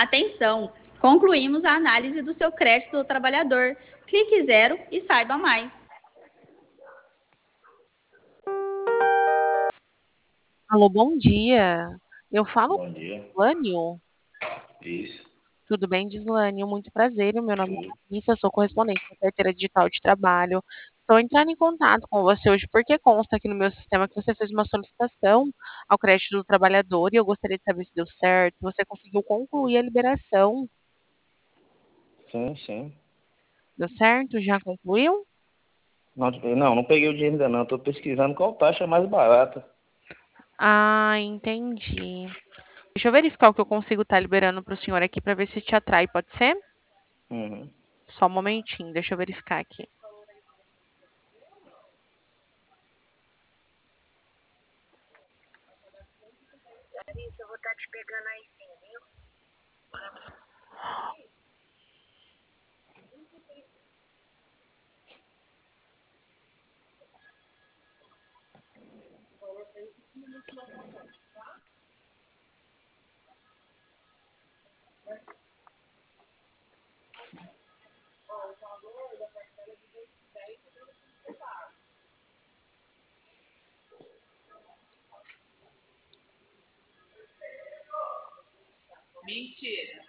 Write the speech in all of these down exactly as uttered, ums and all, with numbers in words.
Atenção! Concluímos a análise do seu crédito do trabalhador. Clique zero e saiba mais. Alô, bom dia. Eu falo Bom dia. com o Gislânio. Isso. Tudo bem, Gislânio? Muito prazer. O meu nome Tudo. é Larissa, eu sou correspondente da carteira digital de trabalho. Estou entrando em contato com você hoje porque consta aqui no meu sistema que você fez uma solicitação ao crédito do trabalhador e eu gostaria de saber se deu certo. Você conseguiu concluir a liberação? Sim, sim. Deu certo? Já concluiu? Não, não, não peguei o dinheiro ainda não. Estou pesquisando qual taxa é mais barata. Ah, entendi. Deixa eu verificar o que eu consigo estar liberando para o senhor aqui para ver se te atrai, pode ser? Uhum. Só um momentinho, deixa eu verificar aqui. Eu vou estar te pegando aí sim, viu? Mentira.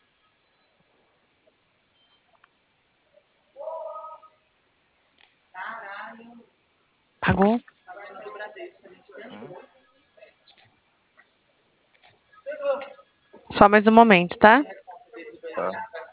Pagou? Só mais um momento, tá? Tá.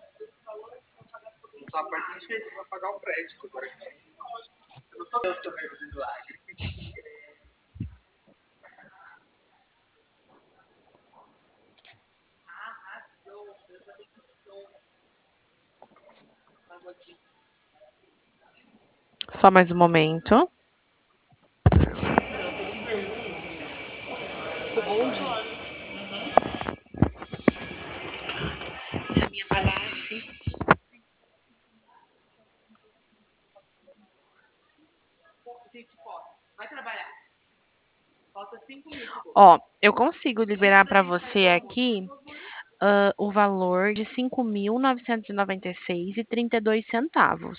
Só mais um momento. Vai trabalhar. Falta cinco mil. Ó, eu consigo liberar para você aqui ah, o valor de cinco mil novecentos e noventa e seis e trinta e dois centavos.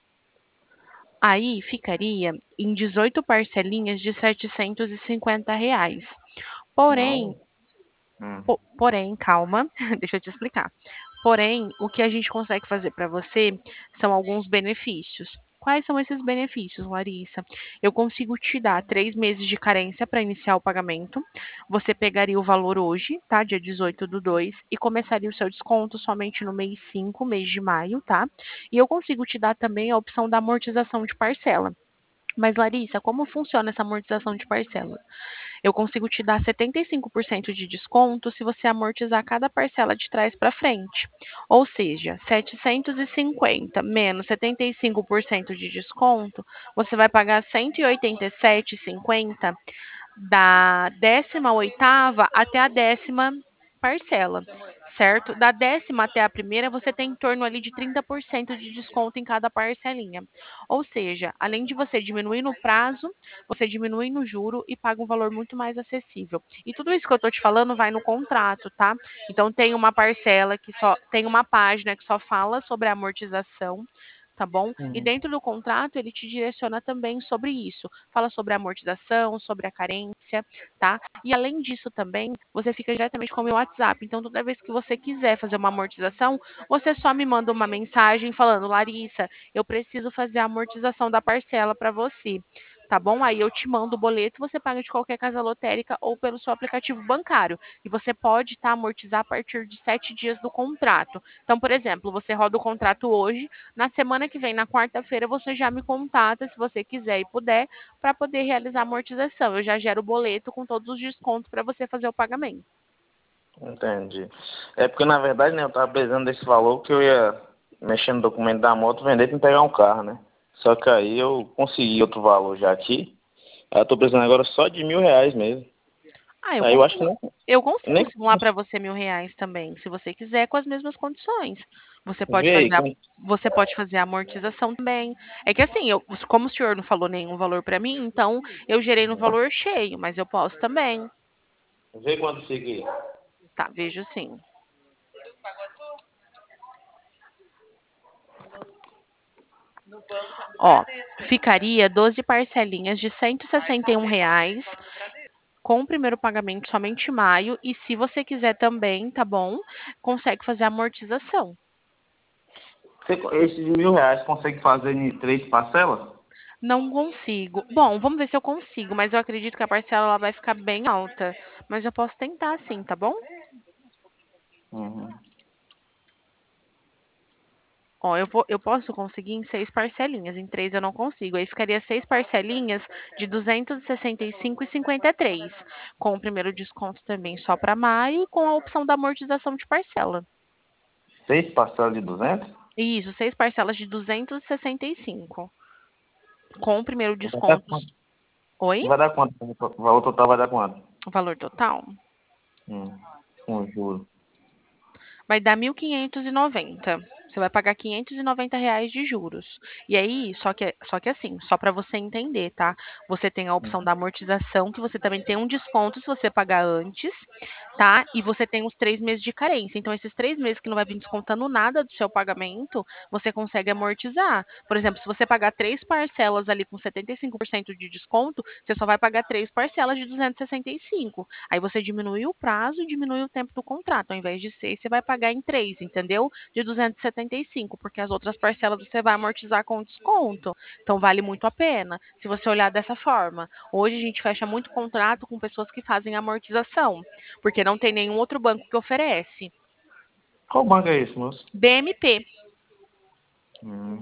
Aí ficaria em dezoito parcelinhas de setecentos e cinquenta reais. Porém, Não. Hum. po- porém, calma, deixa eu te explicar. Porém, o que a gente consegue fazer para você são alguns benefícios. Quais são esses benefícios, Larissa? Eu consigo te dar três meses de carência para iniciar o pagamento. Você pegaria o valor hoje, tá? Dia dezoito do dois, e começaria o seu desconto somente no mês cinco, mês de maio, tá? E eu consigo te dar também a opção da amortização de parcela. Mas, Larissa, como funciona essa amortização de parcela? Eu consigo te dar setenta e cinco por cento de desconto se você amortizar cada parcela de trás para frente. Ou seja, setecentos e cinquenta menos setenta e cinco por cento de desconto, você vai pagar cento e oitenta e sete e cinquenta da décima oitava até a décima parcela, certo? Da décima até a primeira, você tem em torno ali de trinta por cento de desconto em cada parcelinha. Ou seja, além de você diminuir no prazo, você diminui no juro e paga um valor muito mais acessível. E tudo isso que eu estou te falando vai no contrato, tá? Então tem uma parcela que só tem uma página que só fala sobre a amortização, tá bom? E Uhum. dentro do contrato ele te direciona também sobre isso. Fala sobre a amortização, sobre a carência, tá? E além disso também, você fica diretamente com o meu WhatsApp. Então toda vez que você quiser fazer uma amortização, você só me manda uma mensagem falando: Larissa, eu preciso fazer a amortização da parcela para você. Tá bom? Aí eu te mando o boleto, você paga de qualquer casa lotérica ou pelo seu aplicativo bancário. E você pode tá, amortizar a partir de sete dias do contrato. Então, por exemplo, você roda o contrato hoje, na semana que vem, na quarta-feira, você já me contata, se você quiser e puder, para poder realizar a amortização. Eu já gero o boleto com todos os descontos para você fazer o pagamento. Entendi. É porque, na verdade, né, eu tava precisando desse valor que eu ia mexer no documento da moto, vender para pegar um carro, né? Só que aí eu consegui outro valor já aqui. Aí eu tô precisando agora só de mil reais mesmo. Ah, eu Aí eu acho que consigo, nem... eu consigo nem... simular para você mil reais também, se você quiser, com as mesmas condições. Você pode Vê aí, fazer a, com... você pode fazer a amortização também. É que assim, eu, como o senhor não falou nenhum valor para mim, então eu gerei no valor cheio, mas eu posso também. Vê quanto fica aí. Tá, vejo sim. Ó, ficaria doze parcelinhas de cento e sessenta e um reais com o primeiro pagamento somente em maio. E se você quiser também, tá bom? Consegue fazer a amortização. Você, esses mil reais consegue fazer em três parcelas? Não consigo. Bom, vamos ver se eu consigo, mas eu acredito que a parcela ela vai ficar bem alta. Mas eu posso tentar sim, tá bom? Uhum. Ó, eu vou, eu posso conseguir em seis parcelinhas, em três eu não consigo. Aí ficaria seis parcelinhas de duzentos e sessenta e cinco e cinquenta e três, com o primeiro desconto também só para maio e com a opção da amortização de parcela. Seis parcelas de duzentos? Isso, seis parcelas de duzentos e sessenta e cinco, com o primeiro Vai dar desconto. quanto? Oi? Vai dar quanto? O valor total vai dar quanto? O valor total Hum, com juros. vai dar mil quinhentos e noventa. Você vai pagar quinhentos e noventa reais de juros. E aí, só que, só que assim, só para você entender, tá? Você tem a opção da amortização, que você também tem um desconto se você pagar antes, tá? E você tem os três meses de carência. Então, esses três meses que não vai vir descontando nada do seu pagamento, você consegue amortizar. Por exemplo, se você pagar três parcelas ali com setenta e cinco por cento de desconto, você só vai pagar três parcelas de duzentos e sessenta e cinco. Aí você diminui o prazo e diminui o tempo do contrato. Ao invés de seis, você vai pagar em três, entendeu? De duzentos e setenta e cinco, porque as outras parcelas você vai amortizar com desconto. Então vale muito a pena, se você olhar dessa forma. Hoje a gente fecha muito contrato com pessoas que fazem amortização, porque não tem nenhum outro banco que oferece. Qual banco é esse, moço? B M P. Hum.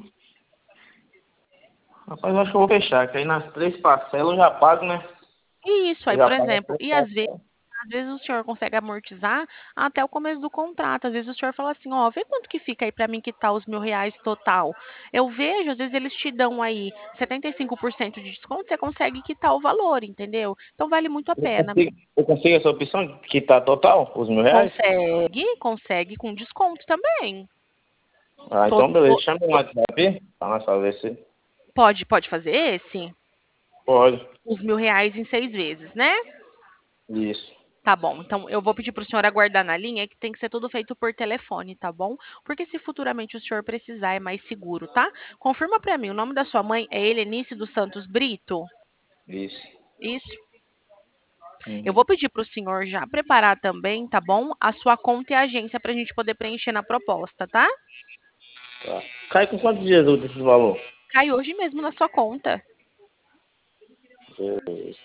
Rapaz, eu acho que eu vou fechar, que aí nas três parcelas eu já pago, né? Isso, aí, Eu já por pago as exemplo, três e às vezes parcelas. Às vezes o senhor consegue amortizar até o começo do contrato. Às vezes o senhor fala assim, ó, vê quanto que fica aí para mim quitar os mil reais total. Eu vejo, às vezes eles te dão aí setenta e cinco por cento de desconto, você consegue quitar o valor, entendeu? Então vale muito a Eu pena. consigo, eu consigo essa opção de quitar total, os mil reais? Consegue, consegue com desconto também. Ah, Todo, então beleza. to- Chama no to- WhatsApp pra nós saber se pode, pode fazer esse? pode. Os mil reais em seis vezes, né? Isso. Tá bom, então eu vou pedir para o senhor aguardar na linha, que tem que ser tudo feito por telefone, tá bom? Porque se futuramente o senhor precisar, é mais seguro, tá? Confirma para mim, o nome da sua mãe é Helenice dos Santos Brito? Isso. Isso. Eu Uhum. vou pedir para o senhor já preparar também, tá bom? A sua conta e a agência para a gente poder preencher na proposta, tá? Tá. Cai com quantos dias úteis esse valor? Cai hoje mesmo na sua conta. Beleza.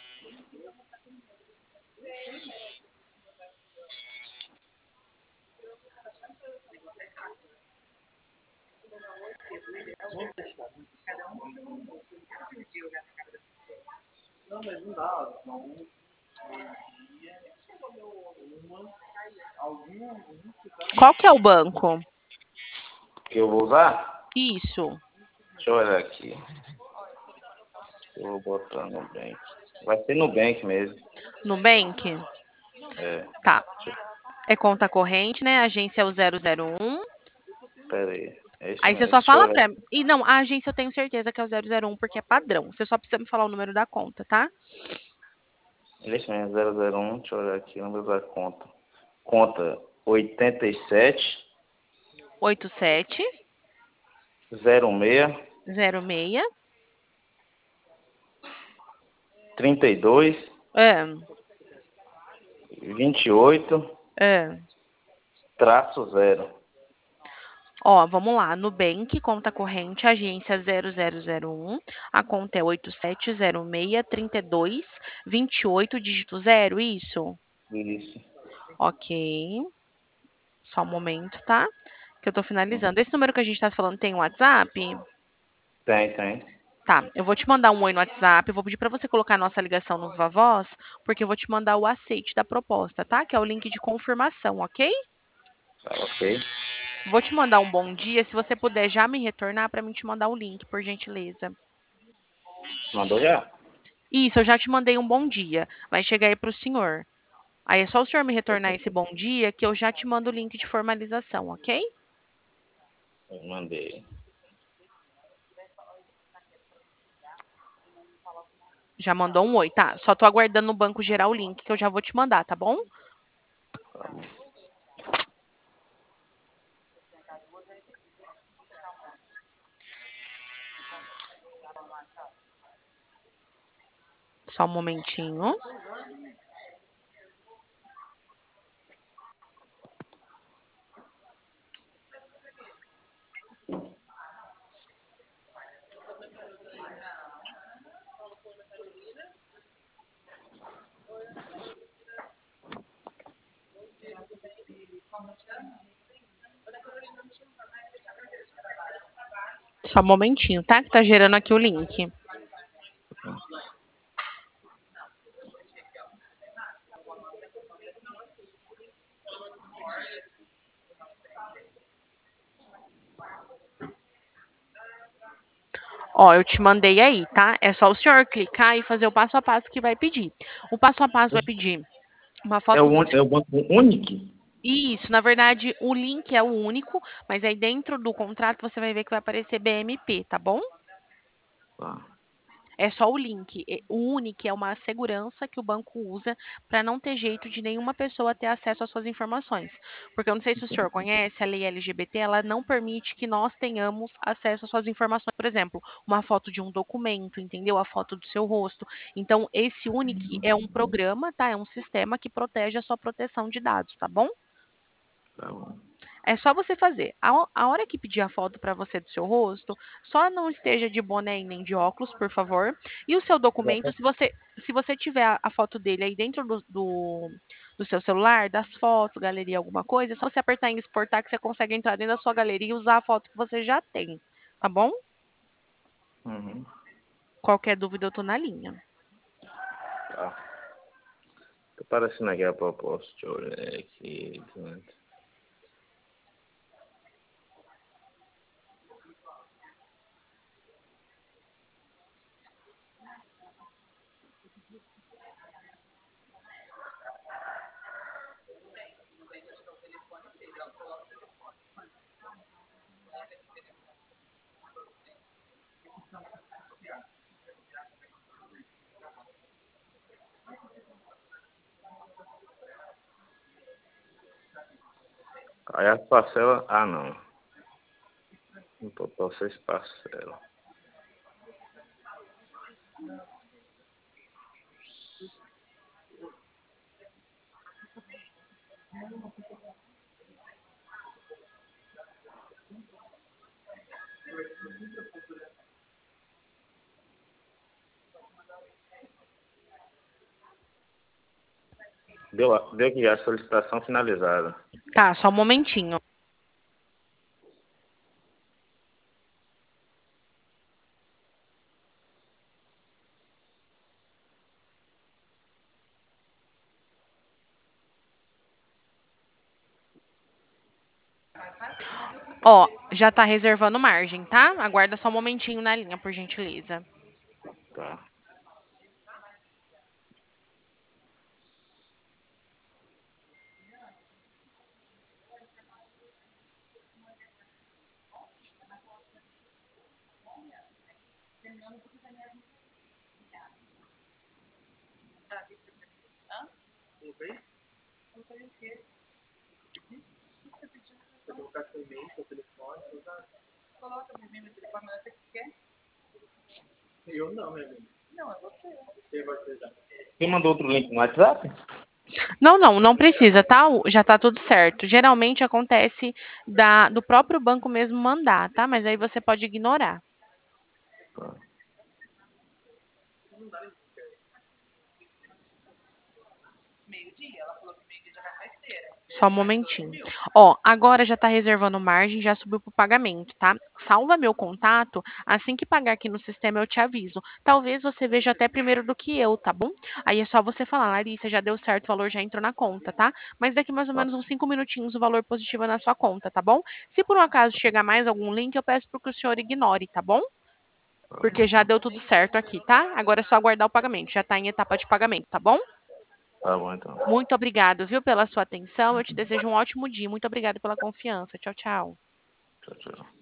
Qual que é o banco? Que eu vou usar? Isso. Deixa eu olhar aqui. Eu vou botar no Bank. Vai ser no Bank mesmo. Nubank? É. Tá. É conta corrente, né? Agência é o zero zero um. Pera aí. É isso Aí você mesmo. só Deixa eu fala olhar. pra. E não, a agência eu tenho certeza que é o zero zero um porque é padrão. Você só precisa me falar o número da conta, tá? É isso mesmo. zero zero um. Deixa eu olhar aqui o número da conta. Conta oitenta e sete oito sete zero seis zero seis trinta e dois é, vinte e oito é. traço zero. Ó, vamos lá. Nubank, conta corrente, agência zero zero zero um. A conta é oito sete zero seis trinta e dois vinte e oito, dígito zero, isso? Isso. Ok. Só um momento, tá? Que eu tô Uhum. finalizando. Esse número que a gente tá falando tem WhatsApp? Tem, tem. Tá, eu vou te mandar um oi no WhatsApp, eu vou pedir para você colocar a nossa ligação no Viva Voz, porque eu vou te mandar o aceite da proposta, tá? Que é o link de confirmação, ok? Tá ok. Vou te mandar um bom dia, se você puder já me retornar para mim te mandar o link, por gentileza. Mandou já? Isso, eu já te mandei um bom dia, vai chegar aí pro senhor. Aí é só o senhor me retornar esse bom dia que eu já te mando o link de formalização, ok? Eu mandei. Já mandou um oi, tá? Só tô aguardando no banco gerar o link que eu já vou te mandar, tá bom? Só um momentinho. Só um momentinho, tá? Que tá gerando aqui o link. Ó, eu te mandei aí, tá? É só o senhor clicar e fazer o passo a passo que vai pedir. O passo a passo vai pedir uma É foto o, do ún- seu... é o banco único? Isso, na verdade, o link é o único, mas aí dentro do contrato você vai ver que vai aparecer B M P, tá bom? Tá. É só o link. E- O único é uma segurança que o banco usa para não ter jeito de nenhuma pessoa ter acesso às suas informações. Porque eu não sei se o senhor conhece, a lei L G B T, ela não permite que nós tenhamos acesso às suas informações. Por exemplo, uma foto de um documento, entendeu? A foto do seu rosto. Então, esse único é um programa, tá? É um sistema que protege a sua proteção de dados, tá bom? Tá bom. É só você fazer. A, ho- a hora que pedir a foto para você do seu rosto, só não esteja de boné e nem de óculos, por favor. E o seu documento, se você se você tiver a, a foto dele aí dentro do, do, do seu celular, das fotos, galeria, alguma coisa, é só você apertar em exportar que você consegue entrar dentro da sua galeria e usar a foto que você já tem. Tá bom? Uhum. Qualquer dúvida, eu tô na linha. Tá. Tá aparecendo aqui a proposta. Deixa eu olhar aqui. Aí as parcelas. Ah, não. No total seis parcelas. Deu, a- deu aqui a solicitação finalizada. Tá, só um momentinho. Ó, já tá reservando margem, tá? Aguarda só um momentinho na linha, por gentileza. Tá. Quem mandou outro link no WhatsApp? Não, não, não precisa, tá? O- Já tá tudo certo. Geralmente acontece da, do próprio banco mesmo mandar, tá? Mas aí você pode ignorar. Tá. Só um momentinho. Ó, agora já tá reservando margem, já subiu pro pagamento, tá? Salva meu contato. Assim que pagar aqui no sistema, eu te aviso. Talvez você veja até primeiro do que eu, tá bom? Aí é só você falar, Larissa, já deu certo, o valor já entrou na conta, tá? Mas daqui mais ou Tá. menos uns cinco minutinhos o valor positivo é na sua conta, tá bom? Se por um acaso chegar mais algum link, eu peço para que o senhor ignore, tá bom? Porque já deu tudo certo aqui, tá? Agora é só aguardar o pagamento. Já tá em etapa de pagamento, tá bom? Tá bom, então. Muito obrigado, viu, pela sua atenção. Eu te desejo um ótimo dia. Muito obrigada pela confiança. Tchau, tchau. Tchau, tchau.